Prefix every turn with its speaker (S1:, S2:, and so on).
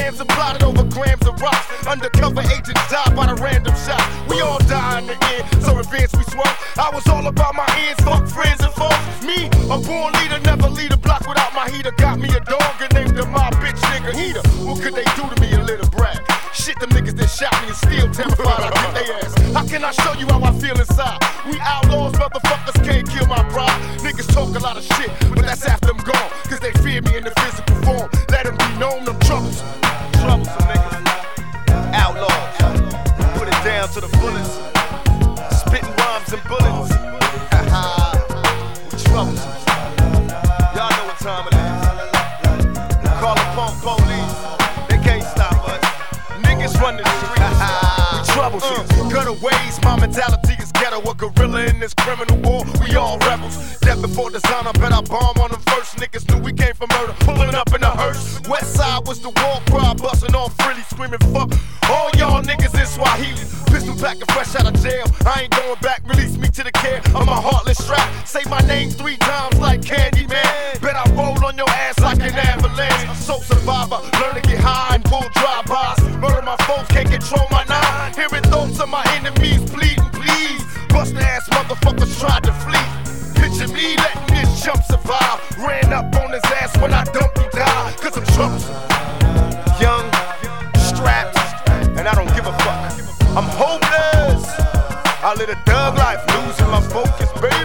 S1: plans and plotted over grams of rocks. Undercover agents died by the random shot. We all die in the end, so advance we swerve. I was all about my ends, fuck friends and foes. Me, a born leader, never lead a block without my heater. Got me a dog and named him my bitch nigga Heater. What could they do to me, a little brat? Shit, them niggas that shot me and still terrified I get they ass. How can I show you how I feel inside? We outlaws, motherfuckers can't kill my pride. Niggas talk a lot of shit, but that's after I'm gone. Cause they fear me in the physical form. Let them be known, them troublesome. Troublesome niggas. Outlaws. Put it down to the fullest. Spitting rhymes and bullets. We troublesome. Y'all know what time it is. Call the punk police. They can't stop us. Niggas run the streets. We troublesome. Gutter ways, my mentality is ghetto. A gorilla in this criminal war. We all rebels. Death before design, I bet I bomb on them first. Niggas knew we came from murder. Pulling up in a hearse. West side was the war cry. Busting off frilly, screaming fuck all y'all niggas in Swahili. Pistol back and fresh out of jail. I ain't going back. Release me to the care of my heartless strap. Say my name 3 times like Candyman. Bet I roll on your ass like an avalanche. So survivor, learn to get high and pull drive-bys. Murder my foes, can't control my nine. Hearing thoughts of my enemies bleeding, please. Bust ass motherfuckers tried to flee. Picture me letting this chump survive. Ran up on his ass when I dumped he died. Cause I'm troublesome. Young, strapped, and I don't give a fuck. I'm hopeless. I live a thug life, losing my focus, baby.